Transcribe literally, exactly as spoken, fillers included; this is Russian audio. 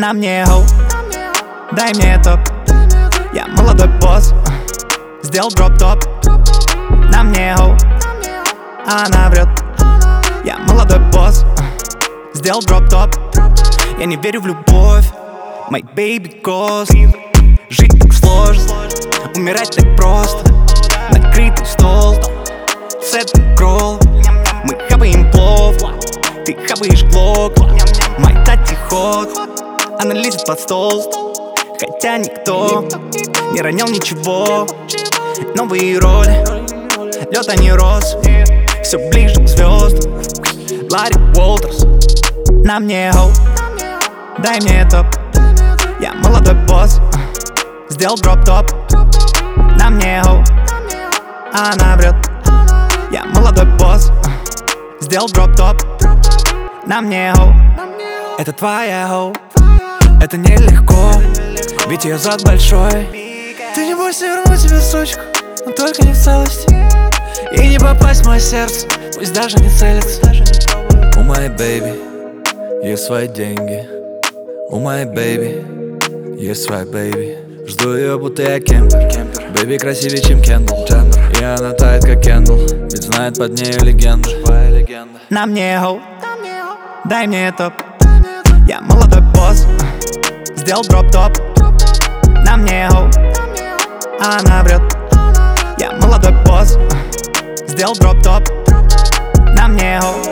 На мне хоу, дай мне топ. Я молодой босс, сделал дроп-топ. На мне хоу, она врет. Я молодой босс, сделал дроп-топ. Я не верю в любовь, my baby ghost. Жить так сложно, умирать так просто. Накрытый стол, сет кролл. Мы хапаем плов, ты хапаешь глок. Мой тати ход, она лезет под стол. Хотя никто не ронял ничего. Новые роли, лед, а не роз. Все ближе к звездам, Ларри Уолтерс. На мне хоу, дай мне топ. Я молодой босс, сделал дроп-топ. На мне хоу, она врет. Я молодой босс, сделал дроп-топ. На мне хоу, это твоя хоу. Это нелегко, ведь ее зад большой. Ты не бойся вернуть себе сучку, но только не в целости. И не попасть в мое сердце, пусть даже не целится. У моей бэйби есть свои деньги. У моей бэйби есть своя бэйби. Жду ее, будто я кемпер. Бэйби красивее, чем Кендалл. И она тает, как Кендалл, ведь знает под нею легенду. На мне хоу, дай мне топ. Я молодой босс, сделал дроп-топ. На мне хоу, она врет. Я молодой босс, сделал дроп-топ. На мне хоу.